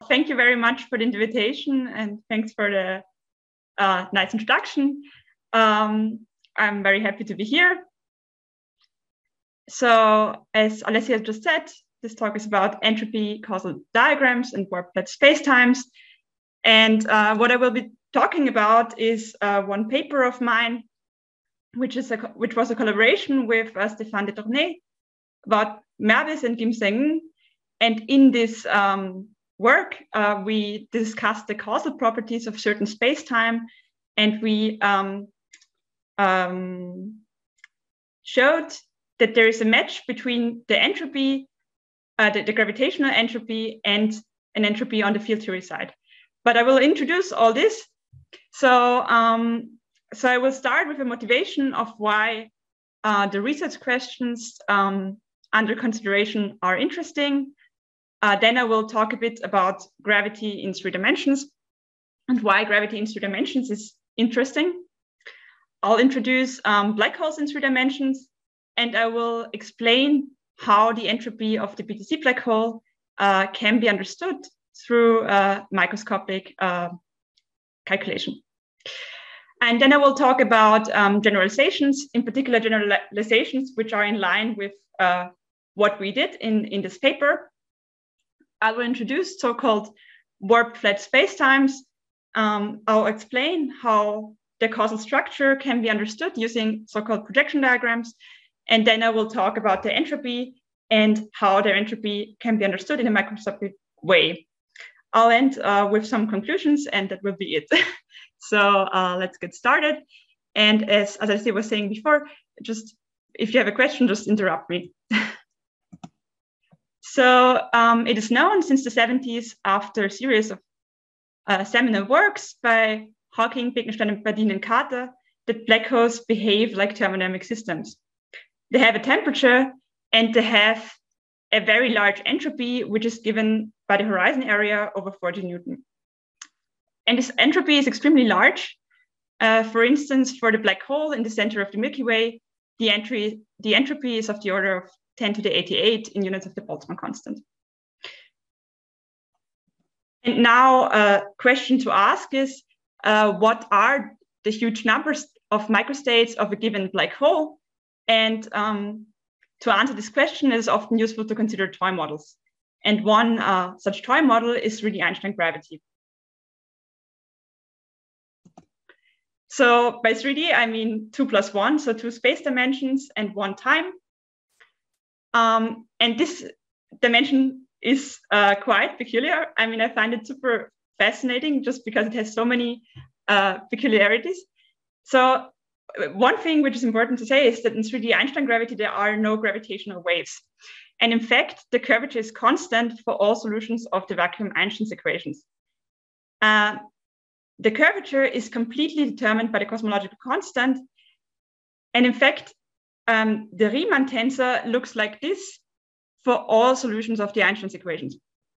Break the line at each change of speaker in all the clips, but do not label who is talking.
thank you very much for the invitation and thanks for the nice introduction. I'm very happy to be here. So as Alessia just said, this talk is about entropy causal diagrams and warp-flat spacetimes. And what I will be talking about is one paper of mine, which was a collaboration with Stéphane Detournay about Mervis and Kim Seng. And in this work, we discussed the causal properties of certain spacetime, and we showed that there is a match between the entropy, the gravitational entropy, and an entropy on the field theory side. But I will introduce all this. So I will start with a motivation of why the research questions under consideration are interesting. Then I will talk a bit about gravity in 3 dimensions and why gravity in 3 dimensions is interesting. I'll introduce black holes in 3 dimensions, and I will explain how the entropy of the BTC black hole can be understood through microscopic calculation. And then I will talk about generalizations, in particular generalizations which are in line with what we did in this paper. I will introduce so-called warp-flat spacetimes. I'll explain how the causal structure can be understood using so-called projection diagrams. And then I will talk about the entropy and how their entropy can be understood in a microscopic way. I'll end with some conclusions, and that will be it. So let's get started. And as I was saying before, just if you have a question, just interrupt me. So it is known since the 70s, after a series of seminal works by Hawking, Bekenstein, Bardeen, and Carter, that black holes behave like thermodynamic systems. They have a temperature and they have a very large entropy, which is given by the horizon area over 40 Newton. And this entropy is extremely large. For instance, for the black hole in the center of the Milky Way, the entropy is of the order of 10 to the 88 in units of the Boltzmann constant. And now a question to ask is, what are the huge numbers of microstates of a given black hole? And to answer this question, it is often useful to consider toy models. And one such toy model is 3D Einstein gravity. So by 3D, I mean 2 plus 1, so 2 space dimensions and 1 time. And this dimension is quite peculiar. I mean, I find it super fascinating just because it has so many peculiarities. So one thing which is important to say is that in 3D Einstein gravity, there are no gravitational waves. And in fact, the curvature is constant for all solutions of the vacuum Einstein's equations. The curvature is completely determined by the cosmological constant. And in fact, the Riemann tensor looks like this for all solutions of the Einstein's equations.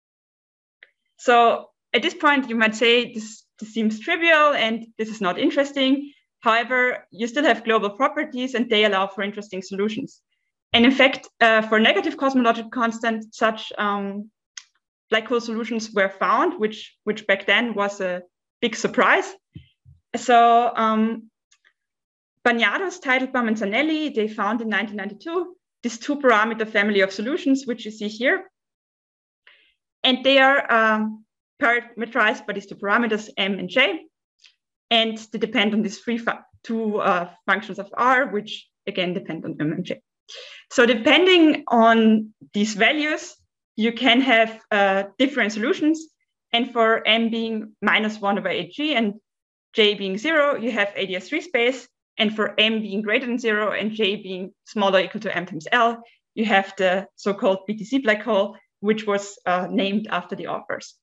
So at this point, you might say this seems trivial and this is not interesting. However, you still have global properties and they allow for interesting solutions. And in fact, for negative cosmological constant, such black hole solutions were found, which back then was a big surprise. So Bagnados, Teitelbaum, and Zanelli, they found in 1992 this 2-parameter family of solutions, which you see here. And they are parametrized by these 2 parameters, M and J. And they depend on these two functions of R, which again depend on M and J. So depending on these values, you can have different solutions. And for M being -1 over 8G and J being 0, you have ADS3 space. And for M being greater than 0 and J being smaller or equal to M times L, you have the so-called BTC black hole, which was named after the authors.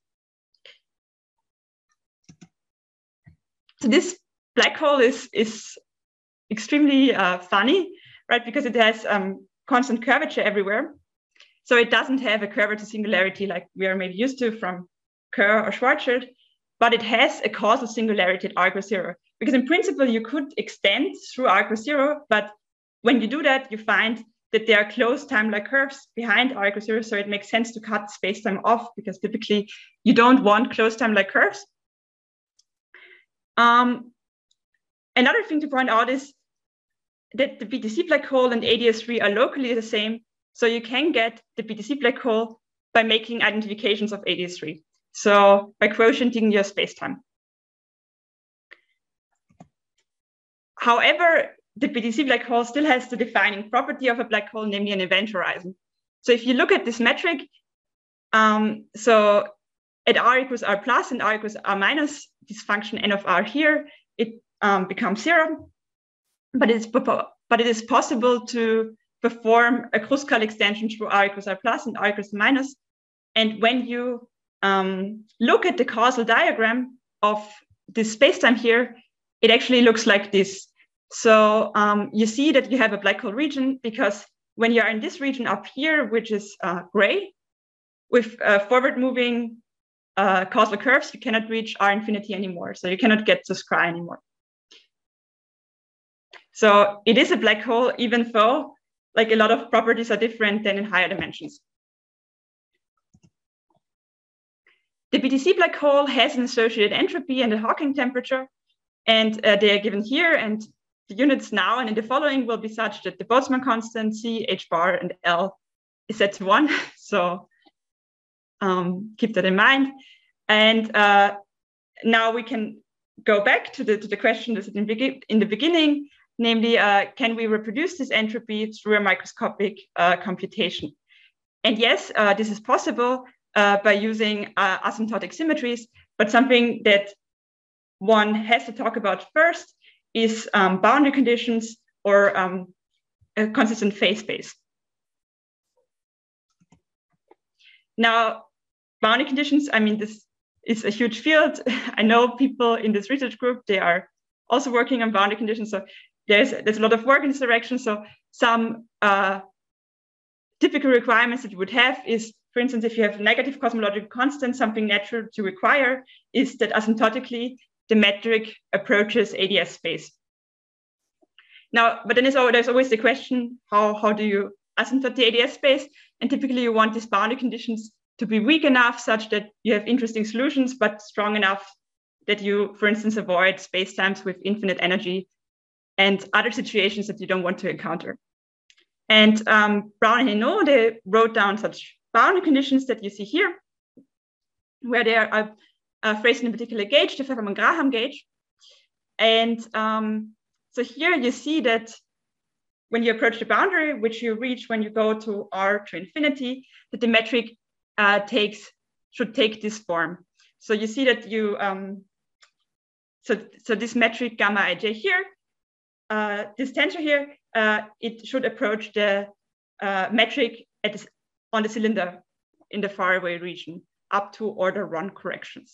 So this black hole is extremely funny, right? Because it has constant curvature everywhere. So it doesn't have a curvature singularity like we are maybe used to from Kerr or Schwarzschild, but it has a causal singularity at r equals 0. Because in principle, you could extend through r equals 0, but when you do that, you find that there are closed time-like curves behind r equals 0, so it makes sense to cut space-time off, because typically you don't want closed time-like curves. Another thing to point out is that the BTC black hole and ADS3 are locally the same, so you can get the BTC black hole by making identifications of ADS3, so by quotienting your space-time. However, the BTC black hole still has the defining property of a black hole, namely an event horizon. So if you look at this metric, so at r equals r plus and r equals r minus, this function n of r here, it becomes 0. But it is possible to perform a Kruskal extension through r equals r plus and r equals minus. And when you look at the causal diagram of this spacetime here, it actually looks like this. So you see that you have a black hole region, because when you are in this region up here, which is gray, with forward-moving causal curves, you cannot reach R infinity anymore. So you cannot get to Scri anymore. So it is a black hole, even though like a lot of properties are different than in higher dimensions. The BTC black hole has an associated entropy and a Hawking temperature, and they are given here. And the units now and in the following will be such that the Boltzmann constant C, H bar, and L is set to 1. So keep that in mind. And now we can go back to the question that's in the beginning, namely, can we reproduce this entropy through a microscopic computation? And yes, this is possible by using asymptotic symmetries, but something that one has to talk about first is boundary conditions or a consistent phase space. Now, boundary conditions, I mean, this is a huge field. I know people in this research group, they are also working on boundary conditions. So there's a lot of work in this direction. So some typical requirements that you would have is, for instance, if you have negative cosmological constant, something natural to require is that asymptotically the metric approaches ADS space. Now, but then there's always the question, how do you asymptote the ADS space? And typically you want these boundary conditions to be weak enough such that you have interesting solutions, but strong enough that you, for instance, avoid spacetimes with infinite energy and other situations that you don't want to encounter. And Brown and Hainaut, they wrote down such boundary conditions that you see here, where they are phrased in a particular gauge, the Fefferman-Graham gauge. And so here you see that when you approach the boundary, which you reach when you go to R to infinity, that the metric should take this form. So you see that you, so this metric gamma ij here, this tensor here, it should approach the metric on the cylinder in the faraway region up to order 1 corrections.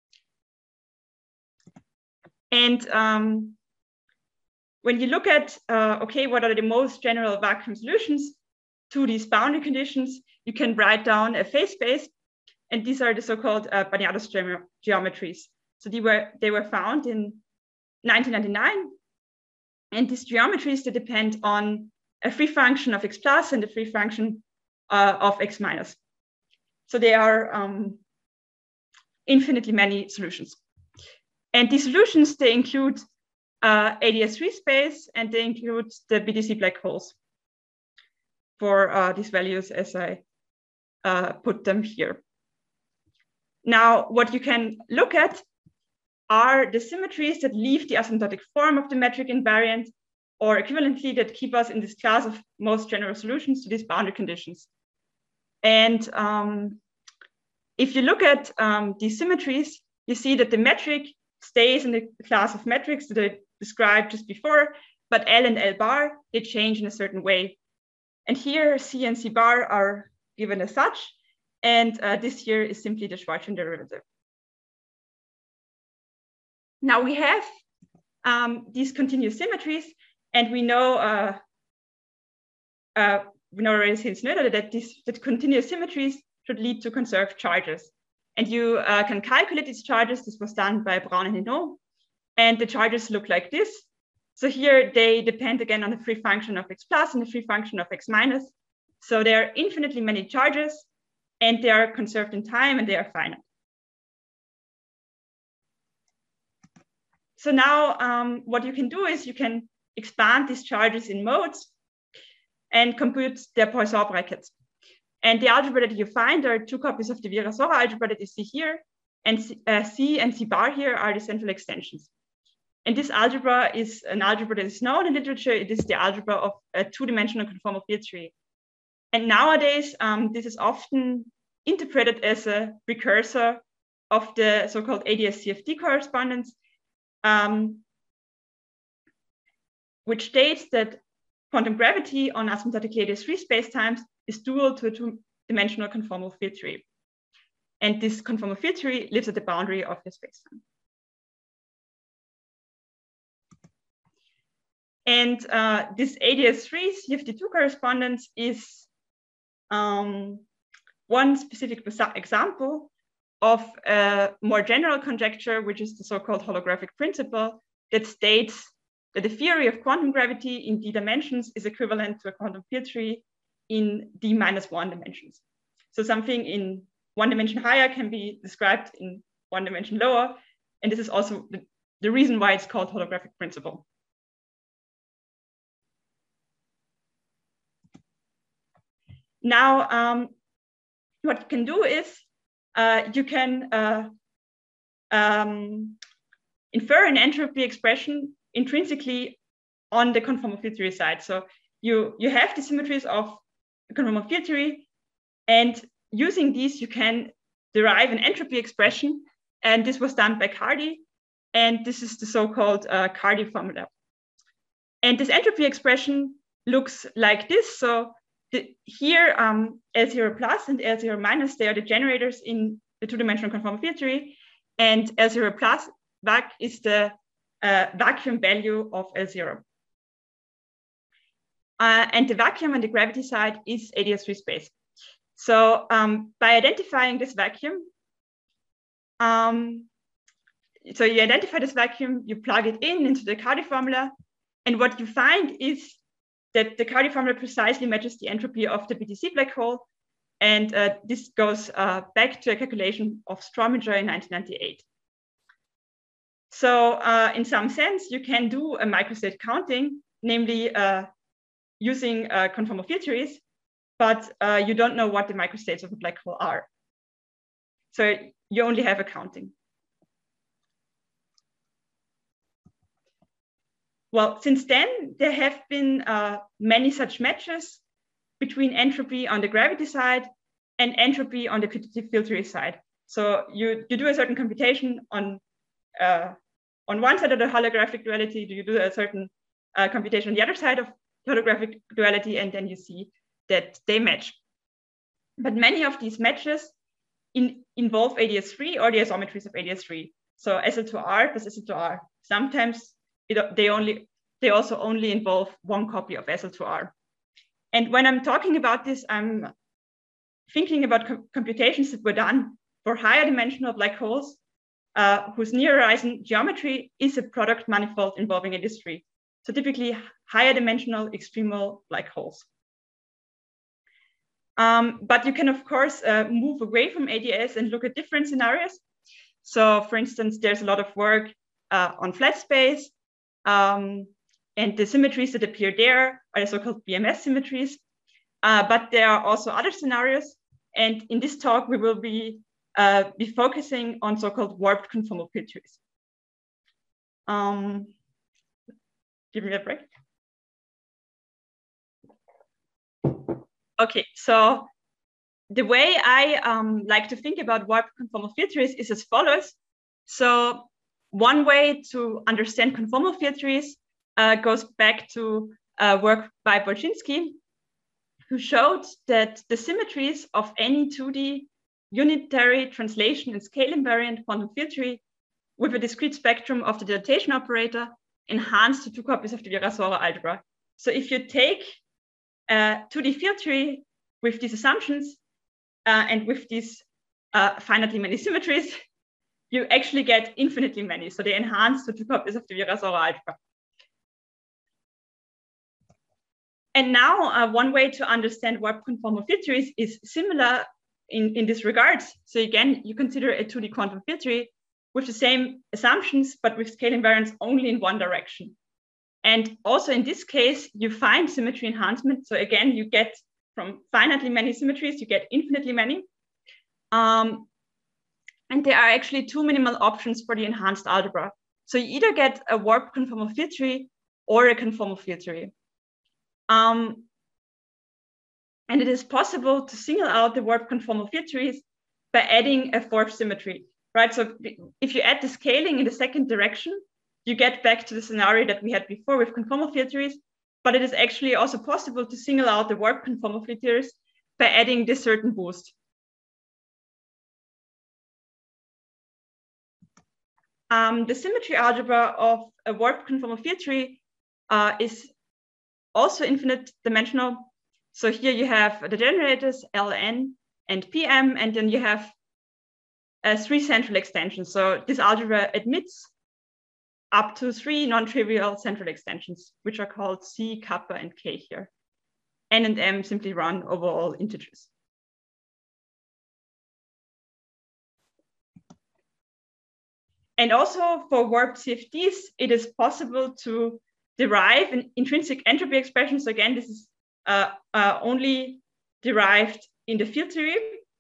And when you look at, okay, what are the most general vacuum solutions to these boundary conditions, you can write down a phase space, and these are the so-called Barnardos geometries. So they were found in 1999, and these geometries, they depend on a free function of x plus and a free function of x minus. So they are infinitely many solutions. And these solutions, they include ADS3 space, and they include the BTC black holes for these values as I put them here. Now, what you can look at are the symmetries that leave the asymptotic form of the metric invariant, or equivalently that keep us in this class of most general solutions to these boundary conditions. And if you look at these symmetries, you see that the metric stays in the class of metrics that I described just before, but L and L bar, they change in a certain way. And here C and C bar are given as such, and this here is simply the Schwarzschild derivative. Now we have these continuous symmetries, and we know already since Noether that continuous symmetries should lead to conserved charges. And you can calculate these charges. This was done by Brown and Hainaut. And the charges look like this. So here they depend again on the free function of x plus and the free function of x minus. So there are infinitely many charges, and they are conserved in time, and they are finite. So now what you can do is you can expand these charges in modes and compute their Poisson brackets. And the algebra that you find, there are two copies of the Virasoro algebra that you see here, and C and C bar here are the central extensions. And this algebra is an algebra that is known in literature. It is the algebra of a two-dimensional conformal field theory. And nowadays, this is often interpreted as a precursor of the so-called ADS-CFT correspondence, which states that quantum gravity on asymptotically ADS-free spacetimes is dual to a two-dimensional conformal field theory. And this conformal field theory lives at the boundary of the spacetime. And this ADS-free CFT2 correspondence is one specific example of a more general conjecture, which is the so-called holographic principle that states that the theory of quantum gravity in d dimensions is equivalent to a quantum field theory in d minus 1 dimensions. So something in 1 dimension higher can be described in 1 dimension lower. And this is also the reason why it's called holographic principle. Now, what you can do is you can infer an entropy expression intrinsically on the conformal field theory side. So you have the symmetries of the conformal field theory, and using these, you can derive an entropy expression. And this was done by Cardy. And this is the so-called Cardy formula. And this entropy expression looks like this. So here, L0 plus and L0 minus, they are the generators in the two-dimensional conformal field theory. And L0 plus vac is the vacuum value of L0. And the vacuum on the gravity side is ADS-free space. So by identifying this vacuum, so you identify this vacuum, you plug it into the Cardy formula, and what you find is that the Cardy formula precisely matches the entropy of the BTC black hole. And this goes back to a calculation of Strominger in 1998. So in some sense, you can do a microstate counting, namely using conformal field theories, but you don't know what the microstates of a black hole are. So you only have a counting. Well, since then, there have been many such matches between entropy on the gravity side and entropy on the quantitative field theory side. So you do a certain computation on one side of the holographic duality, you do a certain computation on the other side of the holographic duality, and then you see that they match. But many of these matches involve ADS-free or the isometries of ADS-free. So SL2R plus SL2R. Sometimes they also only involve one copy of SL2R. And when I'm talking about this, I'm thinking about computations that were done for higher dimensional black holes whose near horizon geometry is a product manifold involving ADS-free. So typically higher dimensional extremal black holes. But you can, of course, move away from ADS and look at different scenarios. So for instance, there's a lot of work on flat space. And the symmetries that appear there are the so-called BMS symmetries. But there are also other scenarios. And in this talk, we will be focusing on so-called warped conformal field theories. Give me a break. Okay, so the way I like to think about warped conformal field theories is as follows. So one way to understand conformal field theories goes back to work by Bolchinski, who showed that the symmetries of any 2D unitary translation and scale invariant quantum field theory with a discrete spectrum of the dilatation operator enhance to two copies of the Virasoro algebra. So if you take 2D field theory with these assumptions and with these finitely many symmetries, you actually get infinitely many. So they enhance to two copies of the Virasoro algebra. And now one way to understand warp conformal field theories is similar in this regard. So again, you consider a 2D quantum field theory with the same assumptions, but with scale invariance only in one direction. And also in this case, you find symmetry enhancement. So again, you get from finitely many symmetries, you get infinitely many. And there are actually two minimal options for the enhanced algebra. So you either get a warp conformal field theory or a conformal field theory. And it is possible to single out the warp conformal field theories by adding a fourth symmetry, right? So if you add the scaling in the second direction, you get back to the scenario that we had before with conformal field theories, but it is actually also possible to single out the warp conformal field theories by adding this certain boost. The symmetry algebra of a warp conformal field theory is also infinite dimensional. So here you have the generators Ln and Pm, and then you have 3 central extensions. So this algebra admits up to 3 non-trivial central extensions, which are called C, kappa, and K here. N and M simply run over all integers. And also for warp CFDs, it is possible to derive an intrinsic entropy expression. So again, this is only derived in the field theory.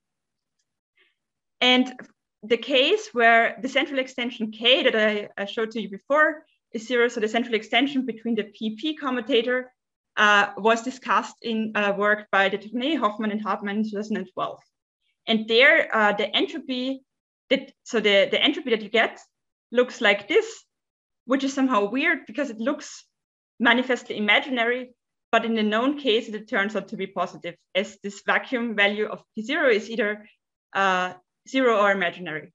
And the case where the central extension K that I showed to you before is 0, so the central extension between the PP commutator was discussed in work by de Tournay, Hoffman, and Hartmann in 2012. And there, the entropy the entropy that you get looks like this, which is somehow weird because it looks manifestly imaginary, but in the known case, it turns out to be positive, as this vacuum value of P0 is either 0 or imaginary.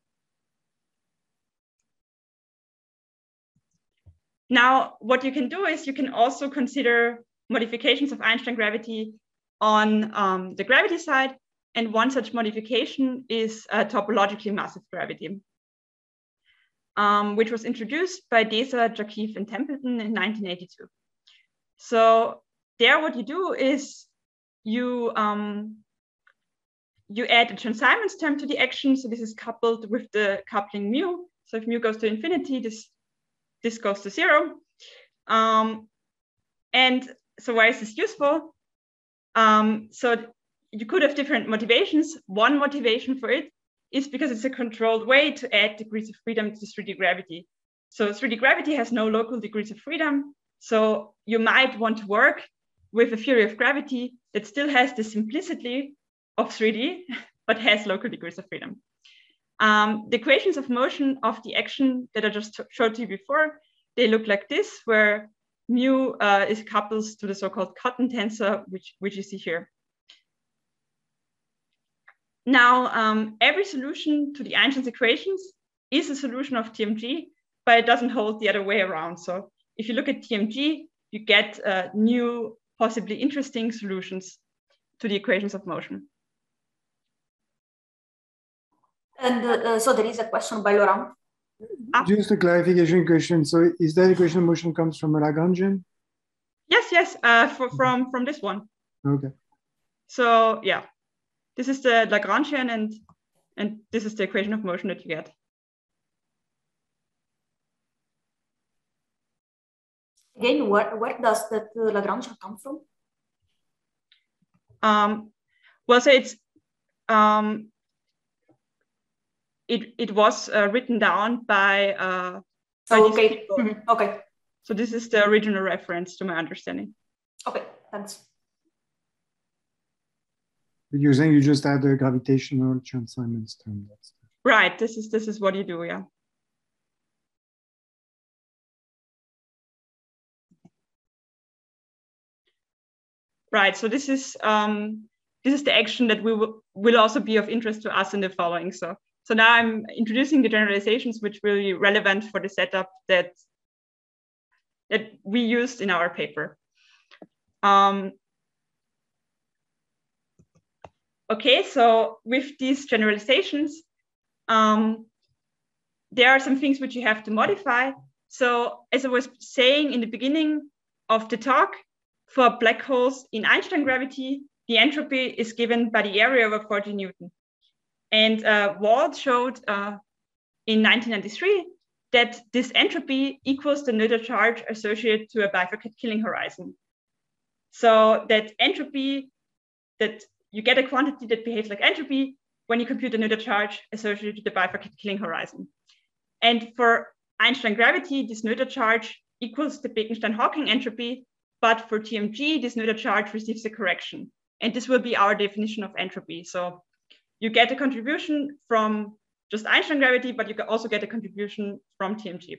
Now, what you can do is you can also consider modifications of Einstein gravity on the gravity side. And one such modification is topologically massive gravity, which was introduced by Desa, Jacqueef, and Templeton in 1982. So there, what you do is you add a Chern-Simons term to the action. So this is coupled with the coupling mu. So if mu goes to infinity, this goes to 0. And so why is this useful? So you could have different motivations. One motivation for it is because it's a controlled way to add degrees of freedom to 3D gravity. So 3D gravity has no local degrees of freedom. So you might want to work with a theory of gravity that still has the simplicity of 3D, but has local degrees of freedom. The equations of motion of the action that I just showed to you before, they look like this, where mu is couples to the so-called Cotton tensor, which you see here. Now, every solution to the Einstein's equations is a solution of TMG, but it doesn't hold the other way around. So if you look at TMG, you get new, possibly interesting solutions to the equations of motion.
And so there is a question by Laurent.
Just a clarification question. So is that equation of motion comes from a Lagrangian?
Yes, from this one.
Okay.
So yeah, this is the Lagrangian and this is the equation of motion that you get.
Again, where does that Lagrangian come from?
Well, so it's it was written down by
okay.
these people.
Mm-hmm. Okay.
So this is the original reference to my understanding.
Okay, thanks.
But you're saying you just add the gravitational Chern-Simons term.
Right. This is what you do. Yeah. Right. So this is the action that will also be of interest to us in the following. So now I'm introducing the generalizations which will be relevant for the setup that we used in our paper. Okay, so with these generalizations, there are some things which you have to modify. So as I was saying in the beginning of the talk, for black holes in Einstein gravity, the entropy is given by the area over 40 Newton. And Wald showed in 1993 that this entropy equals the Noether charge associated to a bifurcated Killing horizon. So that entropy, that you get a quantity that behaves like entropy when you compute the Noether charge associated to the bifurcated Killing horizon. And for Einstein gravity, this Noether charge equals the Bekenstein-Hawking entropy, but for TMG, this Noether charge receives a correction. And this will be our definition of entropy. So you get a contribution from just Einstein gravity, but you can also get a contribution from TMG.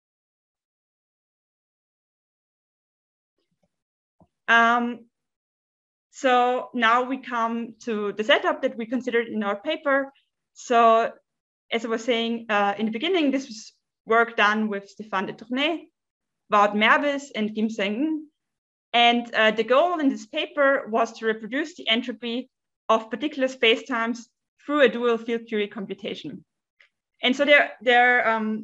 So now we come to the setup that we considered in our paper. So as I was saying in the beginning, this was work done with Stéphane Detournay, Wout Merbes, and Kim Seng. And the goal in this paper was to reproduce the entropy of particular spacetimes through a dual field theory computation. And so there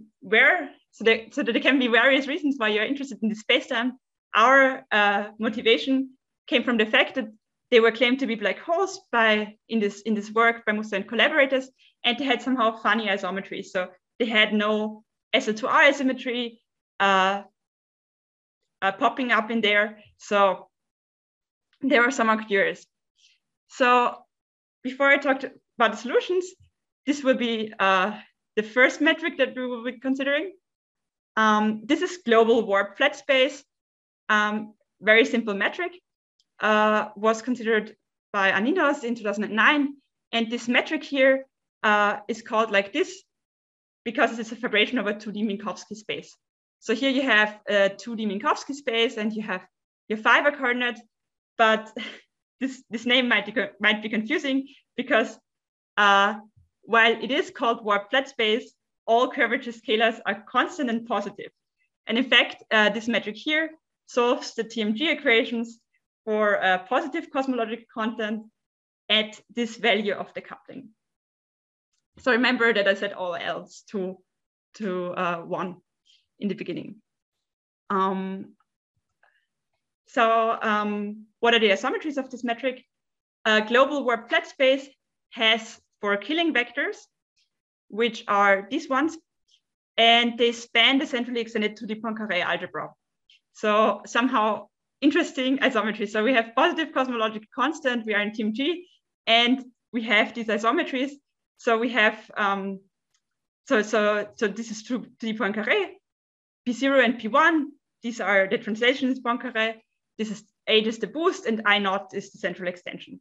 can be various reasons why you're interested in this spacetime. Our motivation came from the fact that they were claimed to be black holes in this work by Musa and collaborators, and they had somehow funny isometry. So they had no SL2R asymmetry popping up in there. So they were somewhat curious. So before I talk about the solutions, this will be the first metric that we will be considering. This is global warp flat space. Very simple metric. Was considered by Aninos in 2009. And this metric here is called like this because it's a fibration of a 2D Minkowski space. So here you have a 2D Minkowski space and you have your fiber coordinate, but this name might be confusing because while it is called warp flat space, all curvature scalars are constant and positive. And in fact, this metric here solves the TMG equations for a positive cosmological content at this value of the coupling. So remember that I said all else to 1 in the beginning. What are the isometries of this metric? Global warp flat space has 4 Killing vectors, which are these ones, and they span the centrally extended 2D Poincare algebra. So somehow interesting isometry. So we have positive cosmological constant, we are in TMG, and we have these isometries. So we have, so this is 2D Poincare, P0 and P1, these are the translations Poincare. This is H is the boost and I0 is the central extension.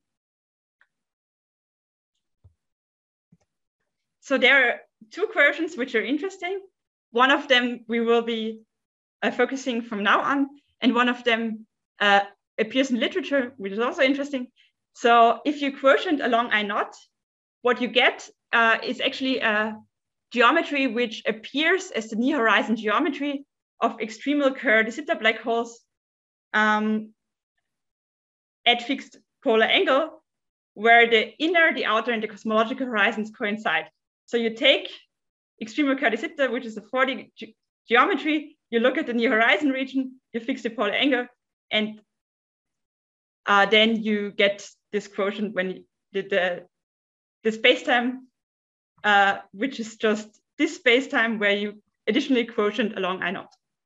So there are 2 quotients which are interesting. One of them we will be focusing from now on, and one of them appears in literature, which is also interesting. So if you quotient along I0, what you get is actually a geometry which appears as the near horizon geometry of extremal Kerr de Sitter black holes at fixed polar angle, where the inner, the outer, and the cosmological horizons coincide. So you take extremal Kerr de Sitter, which is a 4D geometry, you look at the near horizon region, you fix the polar angle, and then you get this quotient when the spacetime, which is just this spacetime where you additionally quotient along I0.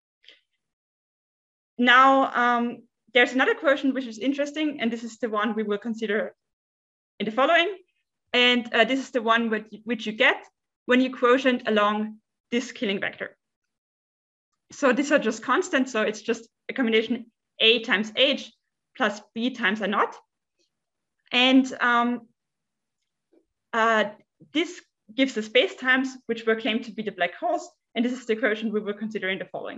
Now, there's another quotient which is interesting, and this is the one we will consider in the following. And this is the one which you get when you quotient along this Killing vector. So these are just constants, so it's just a combination A times H plus B times I0. And this gives the spacetimes which were claimed to be the black holes, and this is the quotient we will consider in the following.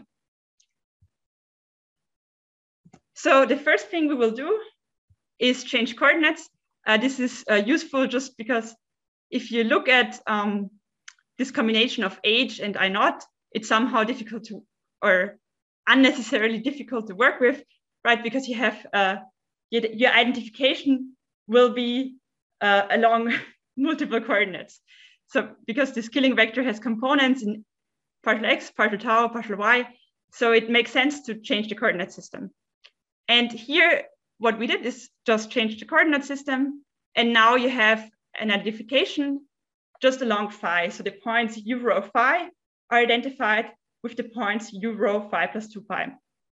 So the first thing we will do is change coordinates. This is useful just because if you look at this combination of H and I0, it's somehow difficult to, or unnecessarily difficult to work with, right? Because you have your identification will be along multiple coordinates. So because this Killing vector has components in partial x, partial tau, partial y, so it makes sense to change the coordinate system. And here, what we did is just change the coordinate system. And now you have an identification just along phi. So the points u rho phi are identified with the points u rho phi plus 2 pi.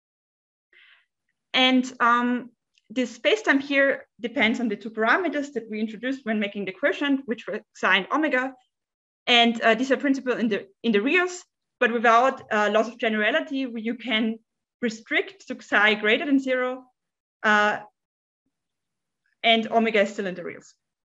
And this spacetime here depends on the two parameters that we introduced when making the quotient, which were psi and omega. And these are principal in the reals, but without loss of generality, you can restrict to psi greater than 0, and omega is still in the reals.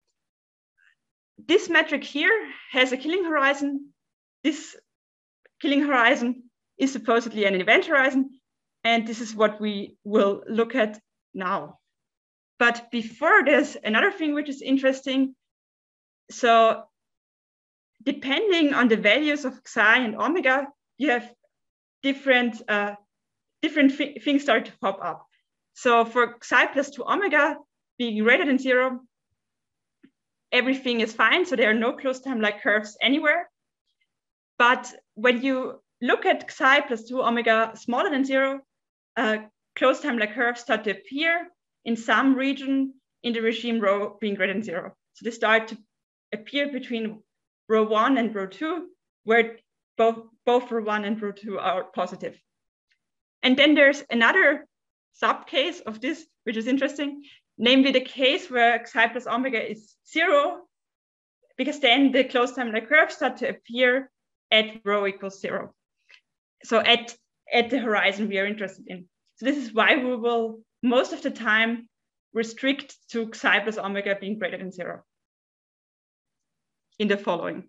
This metric here has a killing horizon. This killing horizon is supposedly an event horizon, and this is what we will look at now. But before this, another thing which is interesting. So depending on the values of psi and omega, you have different things start to pop up. So for psi plus 2 omega being greater than 0, everything is fine. So there are no closed time-like curves anywhere. But when you look at psi plus 2 omega smaller than 0, closed time-like curves start to appear in some region in the regime rho being greater than 0. So they start to appear between rho 1 and rho 2, where both rho 1 and rho 2 are positive. And then there's another subcase of this, which is interesting, namely the case where psi plus omega is 0, because then the closed time-like curves start to appear at rho equals 0. So at the horizon we are interested in. So this is why we will most of the time restrict to psi plus omega being greater than 0 in the following.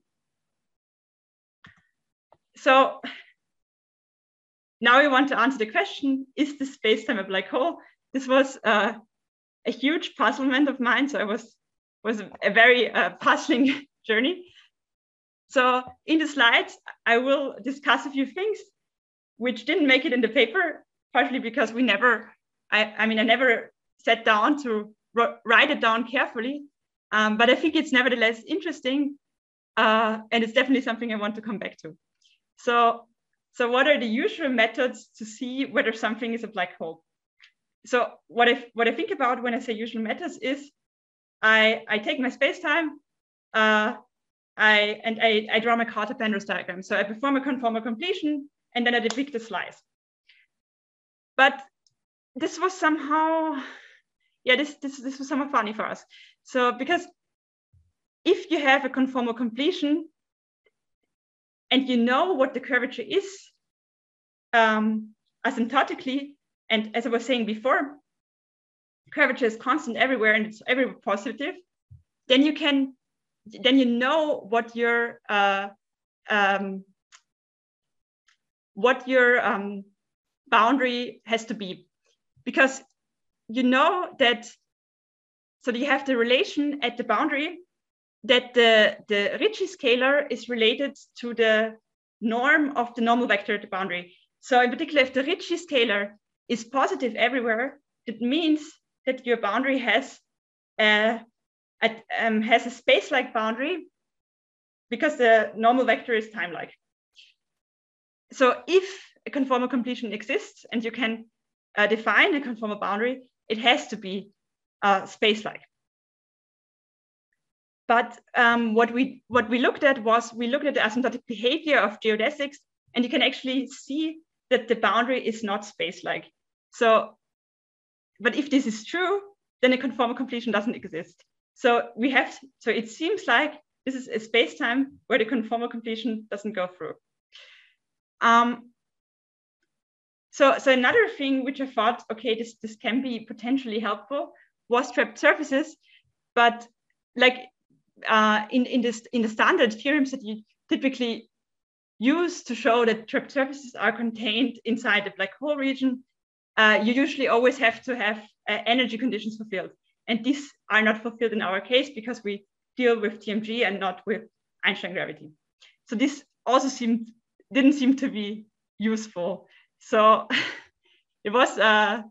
So now we want to answer the question, is the spacetime a black hole? This was a huge puzzlement of mine, so it was a very puzzling journey. So in the slides, I will discuss a few things which didn't make it in the paper, partly because I never sat down to write it down carefully, but I think it's nevertheless interesting, and it's definitely something I want to come back to. So what are the usual methods to see whether something is a black hole? So what I think about when I say usual methods is I take my spacetime, I draw my Carter-Penrose diagram. So I perform a conformal completion, and then I depict the slice. But this was somehow, this was somehow funny for us. So because if you have a conformal completion and you know what the curvature is asymptotically, and as I was saying before, curvature is constant everywhere and it's everywhere positive, then you know what your boundary has to be, because you know that, so you have the relation at the boundary that the Ricci scalar is related to the norm of the normal vector at the boundary. So in particular, if the Ricci scalar is positive everywhere, it means that your boundary has a space-like boundary because the normal vector is time-like. So if a conformal completion exists and you can define a conformal boundary, it has to be space-like. But what we looked at was, we looked at the asymptotic behavior of geodesics, and you can actually see that the boundary is not space-like. So, but if this is true, then a conformal completion doesn't exist. So so it seems like this is a space-time where the conformal completion doesn't go through. So another thing which I thought, okay, this can be potentially helpful, was trapped surfaces, but like in the standard theorems that you typically use to show that trapped surfaces are contained inside the black hole region, you usually always have to have energy conditions fulfilled. And these are not fulfilled in our case because we deal with TMG and not with Einstein gravity. So this also didn't seem to be useful. So it was a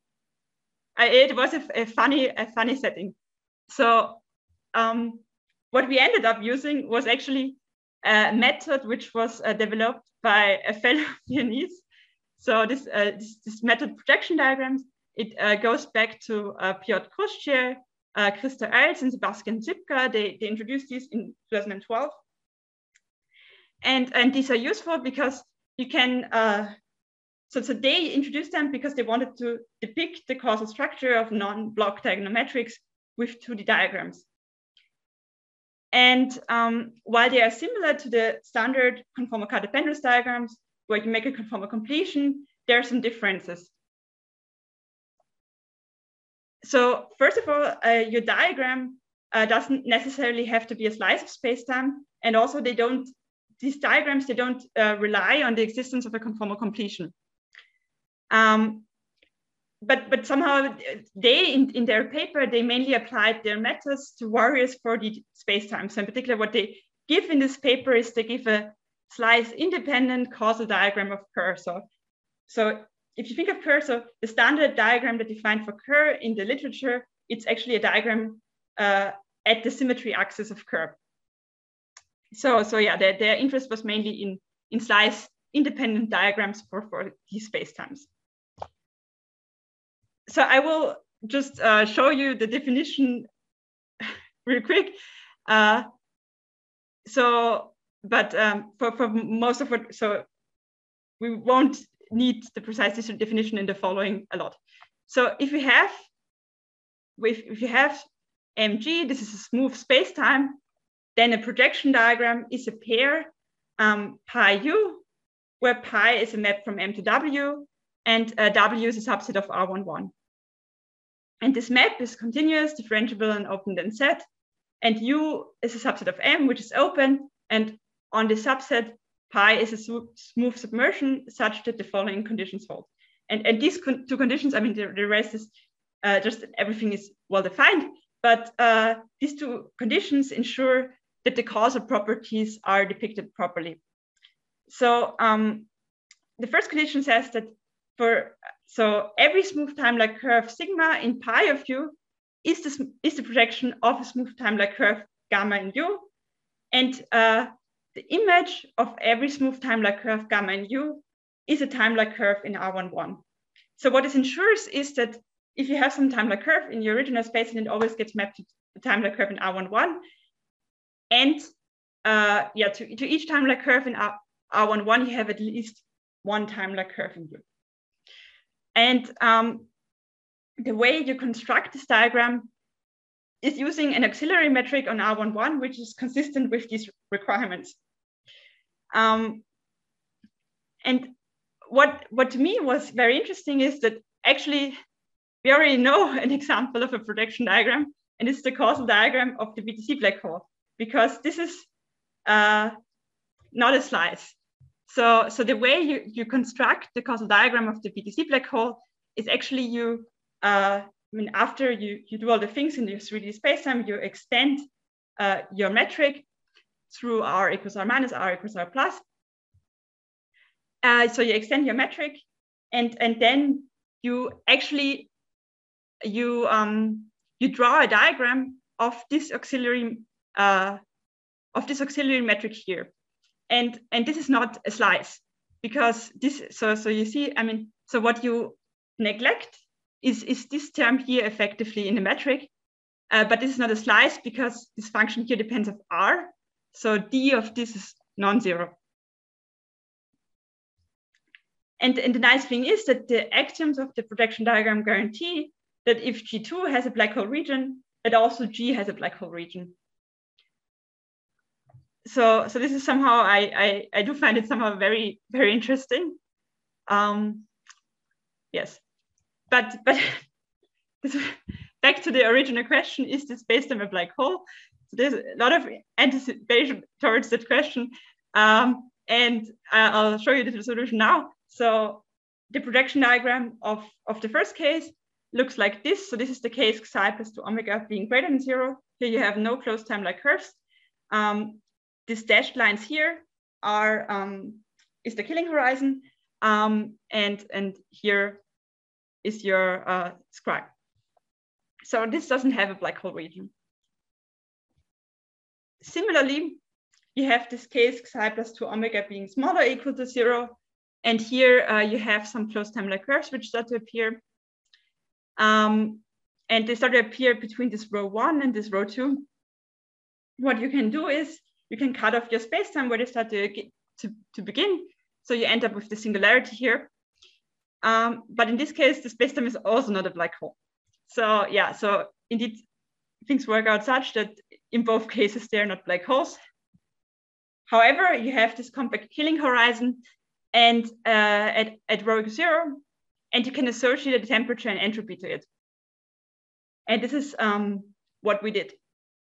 funny setting. So what we ended up using was actually a method which was developed by a fellow Viennese. So this method, projection diagrams, it goes back to Piotr Kruszczyk, Christa Eils, and Sebastian Zipka. They introduced these in 2012. And these are useful because you can, so they introduced them because they wanted to depict the causal structure of non-block diagonal metrics with 2D diagrams. And while they are similar to the standard conformal car-dependence diagrams, where you make a conformal completion, there are some differences. So first of all, your diagram doesn't necessarily have to be a slice of spacetime, and also these diagrams, they don't rely on the existence of a conformal completion. But somehow they, in their paper, they mainly applied their methods to various 4D spacetimes. So in particular, what they give in this paper is they give a slice-independent causal diagram of Kerr. So if you think of Kerr, so the standard diagram that you find for Kerr in the literature, it's actually a diagram at the symmetry axis of Kerr. So yeah, their interest was mainly in slice-independent diagrams for these spacetimes. So I will just show you the definition real quick. For most of it, so we won't need the precise definition in the following a lot. So if you have MG, this is a smooth spacetime, then a projection diagram is a pair pi u, where pi is a map from M to W, and W is a subset of R11. And this map is continuous, differentiable, and open-dense set. And U is a subset of M, which is open. And on the subset, pi is a smooth submersion such that the following conditions hold. And these two conditions, I mean, the rest is just everything is well-defined. But these two conditions ensure that the causal properties are depicted properly. So the first condition says that so every smooth time-like curve sigma in pi of u is the projection of a smooth time-like curve gamma in u, and the image of every smooth time-like curve gamma in u is a time-like curve in R11. So what this ensures is that if you have some time-like curve in your original space, and it always gets mapped to the time-like curve in R11, and to each time-like curve in R11, you have at least one time-like curve in u. And the way you construct this diagram is using an auxiliary metric on R11, which is consistent with these requirements. And what to me was very interesting is that actually we already know an example of a projection diagram, and it's the causal diagram of the BTC black hole, because this is not a slice. So the way you construct the causal diagram of the BTC black hole is actually after you do all the things in your 3D spacetime, you extend your metric through R equals R minus, R equals R plus. So you extend your metric, and then you actually you draw a diagram of this auxiliary metric here. And this is not a slice, because this, so you see, I mean, so what you neglect is this term here effectively in the metric, but this is not a slice because this function here depends on R. So D of this is non-zero. And the nice thing is that the axioms of the projection diagram guarantee that if G2 has a black hole region, that also G has a black hole region. So this is somehow, I do find it somehow very, very interesting. Yes, but back to the original question, is this spacetime a black hole? So there's a lot of anticipation towards that question. And I'll show you the solution now. So the projection diagram of the first case looks like this. So this is the case psi plus 2 omega being greater than 0. Here you have no closed time-like curves. These dashed lines here is the Killing horizon, and here is your scribe. So this doesn't have a black hole region. Similarly, you have this case psi plus 2 omega being smaller or equal to 0, and here you have some closed time-like curves which start to appear. And they start to appear between this row 1 and this row 2. What you can do is you can cut off your spacetime where they start to begin. So you end up with the singularity here. But in this case, the spacetime is also not a black hole. So yeah, so indeed, things work out such that in both cases, they're not black holes. However, you have this compact killing horizon and at rho equals 0, and you can associate the temperature and entropy to it. And this is what we did.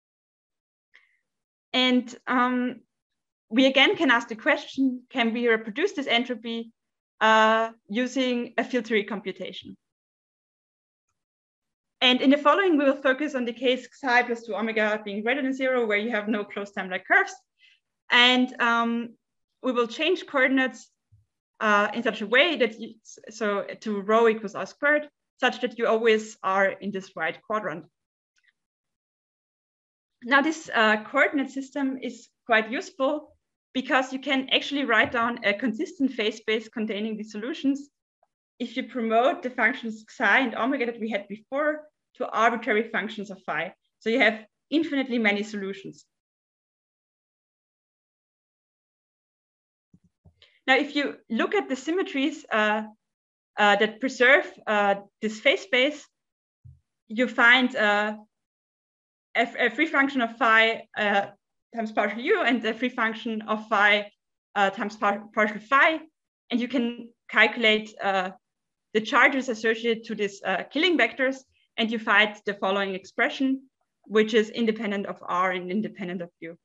And we again can ask the question, can we reproduce this entropy using a field theory computation? And in the following, we will focus on the case psi plus 2 omega being greater than 0, where you have no closed time-like curves. And we will change coordinates in such a way that so to rho equals r squared, such that you always are in this right quadrant. Now, this coordinate system is quite useful because you can actually write down a consistent phase space containing these solutions if you promote the functions psi and omega that we had before to arbitrary functions of phi. So you have infinitely many solutions. Now, if you look at the symmetries that preserve this phase space, you find a free function of phi times partial u and a free function of phi times partial phi. And you can calculate the charges associated to these killing vectors, and you find the following expression, which is independent of r and independent of u.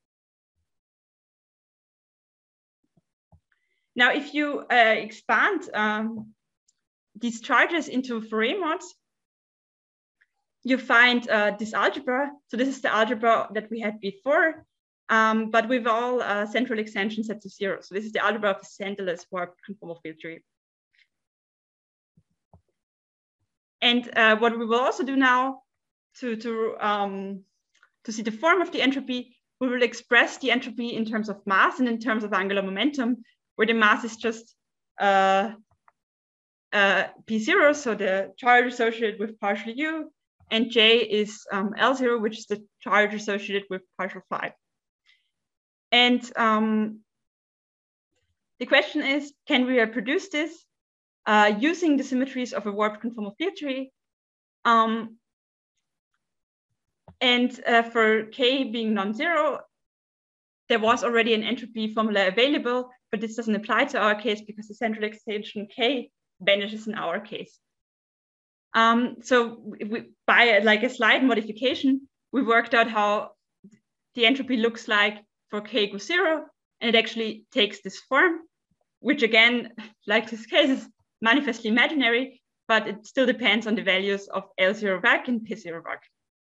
Now, if you expand these charges into Fourier mods, you find this algebra. So this is the algebra that we had before, but with all central extensions set to 0. So this is the algebra of a centerless warped conformal field theory. And what we will also do now to see the form of the entropy, we will express the entropy in terms of mass and in terms of angular momentum, where the mass is just P0, so the charge associated with partial u, and J is L0, which is the charge associated with partial phi. And the question is, can we reproduce this using the symmetries of a warped conformal field theory? And for K being non-zero, there was already an entropy formula available, but this doesn't apply to our case because the central extension K vanishes in our case. So by like a slight modification, we worked out how the entropy looks like for K equals 0, and it actually takes this form, which again, like this case, is manifestly imaginary, but it still depends on the values of L0 vac and P0 vac.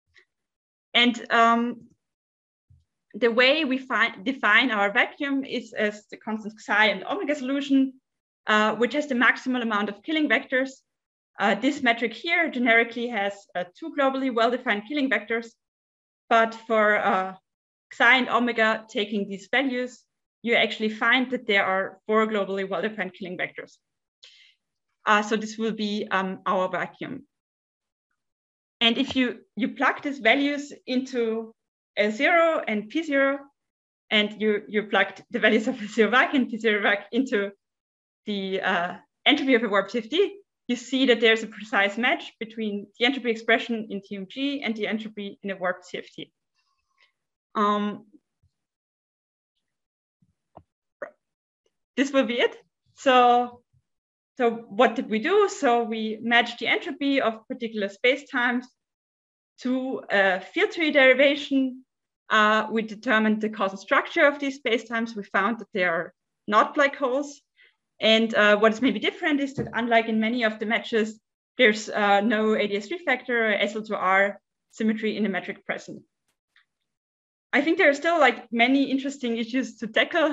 And the way we define our vacuum is as the constant psi and omega solution, which has the maximal amount of killing vectors. This metric here generically has 2 globally well-defined killing vectors, but for psi and omega taking these values, you actually find that there are 4 globally well-defined killing vectors. So this will be our vacuum. And if you plug these values into L0 and P0, and you plugged the values of L0 vac and P0 vac into the entropy of a warped CFD, you see that there's a precise match between the entropy expression in TMG and the entropy in a warped CFT. This will be it. So what did we do? So we matched the entropy of particular spacetimes to a field theory derivation. We determined the causal structure of these spacetimes. We found that they are not black holes. And what is maybe different is that unlike in many of the matches, there's no ADS3 factor or SL2R symmetry in the metric present. I think there are still like many interesting issues to tackle.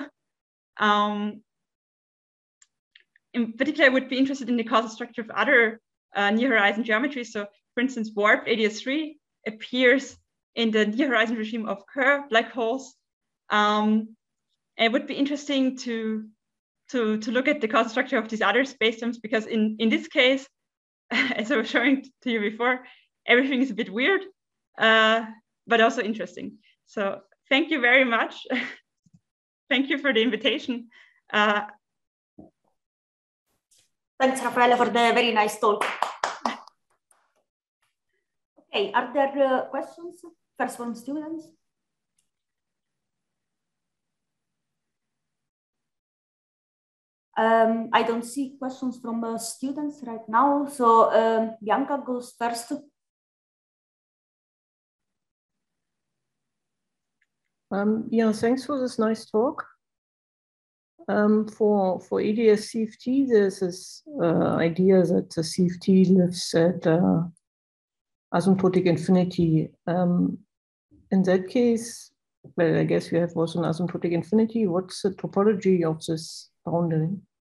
In particular, I would be interested in the causal structure of other near horizon geometries. So for instance, warped ADS3 appears in the near horizon regime of Kerr black holes. It would be interesting to look at the causal structure of these other spacetimes, because in this case, as I was showing to you before, everything is a bit weird, but also interesting. So thank you very much. Thank you for the invitation.
Thanks, Raffaele, for the very nice talk. Okay, are there questions? First from students. I don't see questions from students right now. So Bianca goes first.
Yeah, thanks for this nice talk. For ADS CFT, there's this idea that the CFT lives at asymptotic infinity. In that case, well, I guess you have also an asymptotic infinity. What's the topology of this boundary?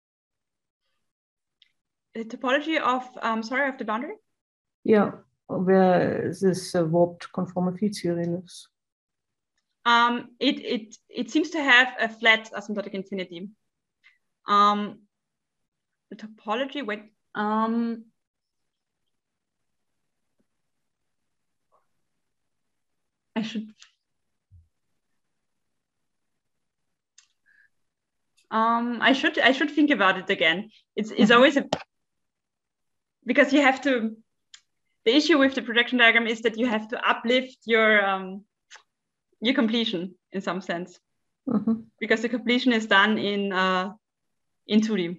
The topology of, sorry, of the boundary?
Yeah, where this warped conformal field theory lives.
It seems to have a flat asymptotic infinity. The topology, wait, I should think about it again. It's always because you have to. The issue with the projection diagram is that you have to uplift your completion in some sense, because the completion is done in 2D.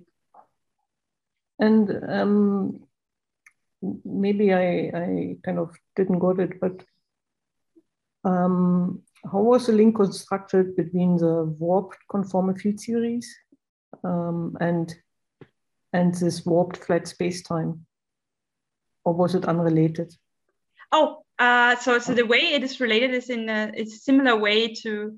And maybe I kind of didn't got it, but how was the link constructed between the warped conformal field series and this warped flat space-time? Or was it unrelated?
Oh, so the way it is related is in a similar way to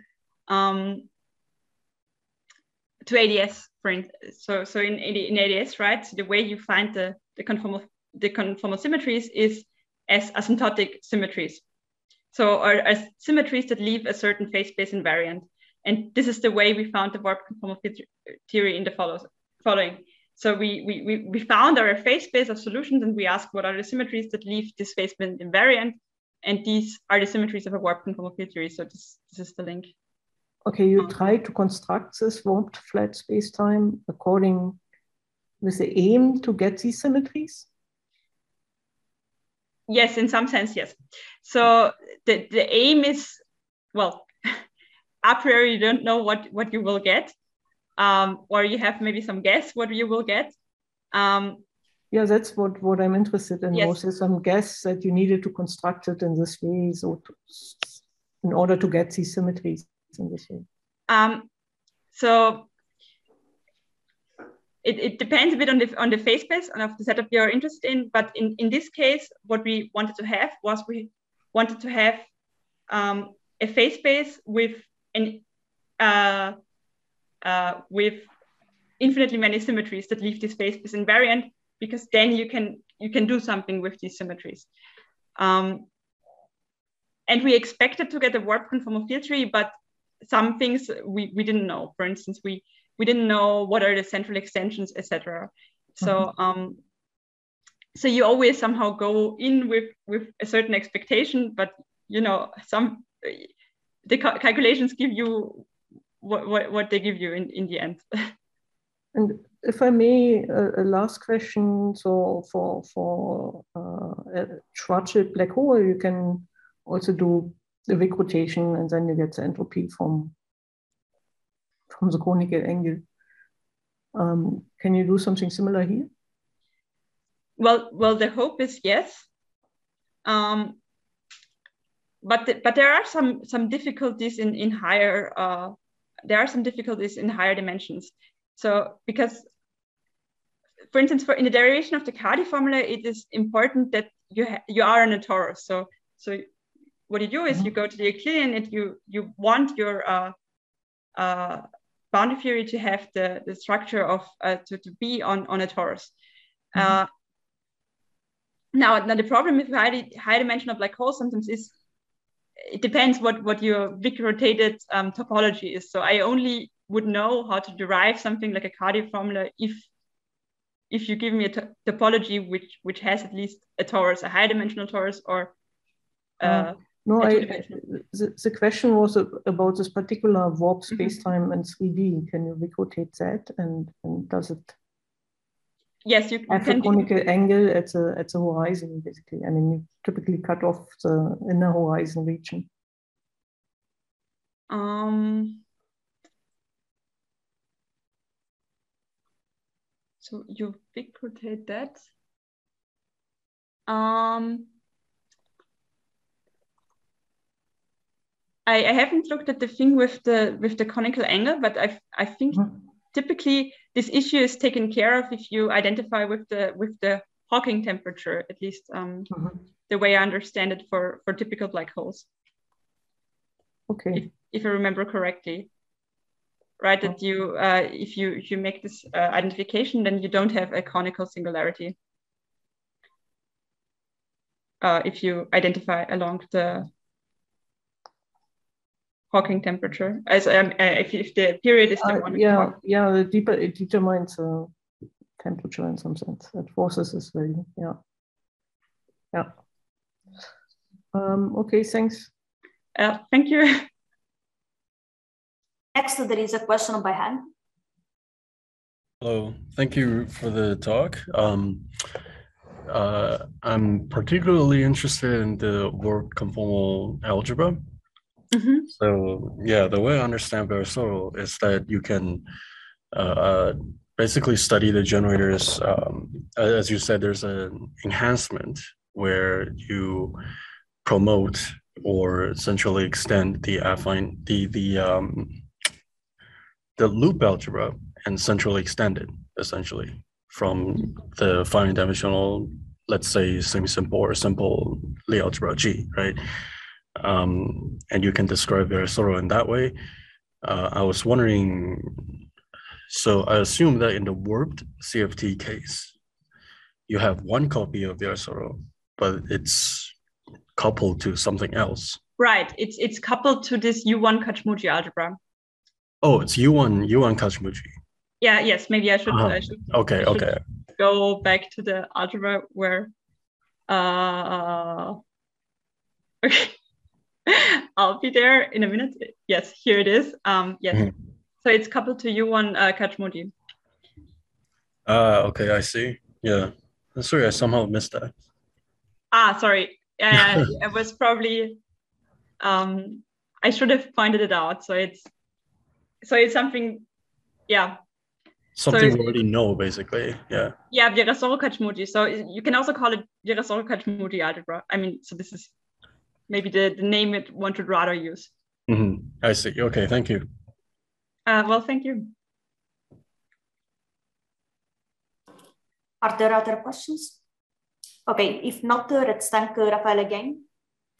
ADS, for instance. So in ADS, right? So the way you find the conformal symmetries is as asymptotic symmetries. So are as symmetries that leave a certain phase space invariant. And this is the way we found the warped conformal field theory in the following. So we found our phase space of solutions, and we asked what are the symmetries that leave this phase space invariant, and these are the symmetries of a warped conformal field theory. So this is the link.
Okay, you tried to construct this warped flat space-time according with the aim to get these symmetries?
Yes, in some sense, yes. So the aim is, well, a priori you don't know what you will get. Or you have maybe some guess what you will get.
Yeah, that's what I'm interested in.
Yes.
Was there some guess that you needed to construct it in this way, so in order to get these symmetries in this way?
So it depends a bit on the phase space and of the setup you're interested in. But in this case, what we wanted to have was a phase space with with infinitely many symmetries that leave this phase space invariant, because then you can do something with these symmetries. And we expected to get a warped conformal field theory, but some things we didn't know. For instance, we didn't know what are the central extensions, etc. So so you always somehow go in with a certain expectation, but you know, the calculations give you what they give you in the end.
And if I may, a last question. So for a Schwarzschild black hole, you can also do the Wick rotation, and then you get the entropy from the Kronecker angle. Can you do something similar here?
Well, the hope is yes. But there are some difficulties in higher. There are some difficulties in higher dimensions. So because, for instance, in the derivation of the Cardy formula, it is important that you are on a torus. So what you do is you go to the Euclidean and you want your boundary theory to have the structure of to be on a torus. Now the problem with high dimensional black holes sometimes is it depends what your Wick rotated topology is. So I only would know how to derive something like a Cardy formula if if you give me a topology which has at least a torus, a high dimensional torus, or
no, the question was about this particular warp spacetime in 3D. Can you recrotate that, and does it?
Yes, you
have a conical angle at the horizon, basically. I mean, you typically cut off the inner horizon region.
So you recrotate that. I haven't looked at the thing with the conical angle, but I think typically this issue is taken care of if you identify with the Hawking temperature, at least the way I understand it for typical black holes.
Okay.
If I remember correctly, right? That you if you make this identification, then you don't have a conical singularity. If you identify along the Hawking temperature, as if the period is the one.
The deeper it determines temperature in some sense. It forces this value. Yeah. Okay. Thanks.
Thank you.
Next, there is a question by hand.
Hello. Thank you for the talk. I'm particularly interested in the warp conformal algebra. So yeah, the way I understand Virasoro is that you can basically study the generators. As you said, there's an enhancement where you promote or essentially extend the affine the loop algebra and centrally extend it essentially from the finite dimensional, let's say semi-simple or simple Lie algebra G, right? And you can describe Virasoro in that way. I was wondering, so I assume that in the warped CFT case, you have one copy of Virasoro, but it's coupled to something else.
Right, it's coupled to this U1 Kachmuji algebra.
Oh, it's U1 Kachmuji.
Yeah, yes, maybe I should,
okay.
Go back to the algebra where okay. I'll be there in a minute. Yes, here it is. Yes. So it's coupled to U1 Kachmuji.
Okay, I see. Yeah. Sorry, I somehow missed that.
Sorry. It was probably I should have pointed it out. So it's something, yeah.
Something we already know, basically. Yeah.
Yeah, Virasoro Kachmuji. So you can also call it Virasoro Kachmuji algebra. I mean, so this is maybe the name one should rather use.
I see. Okay, thank you.
Well, thank you.
Are there other questions? Okay, if not, let's thank Raphael again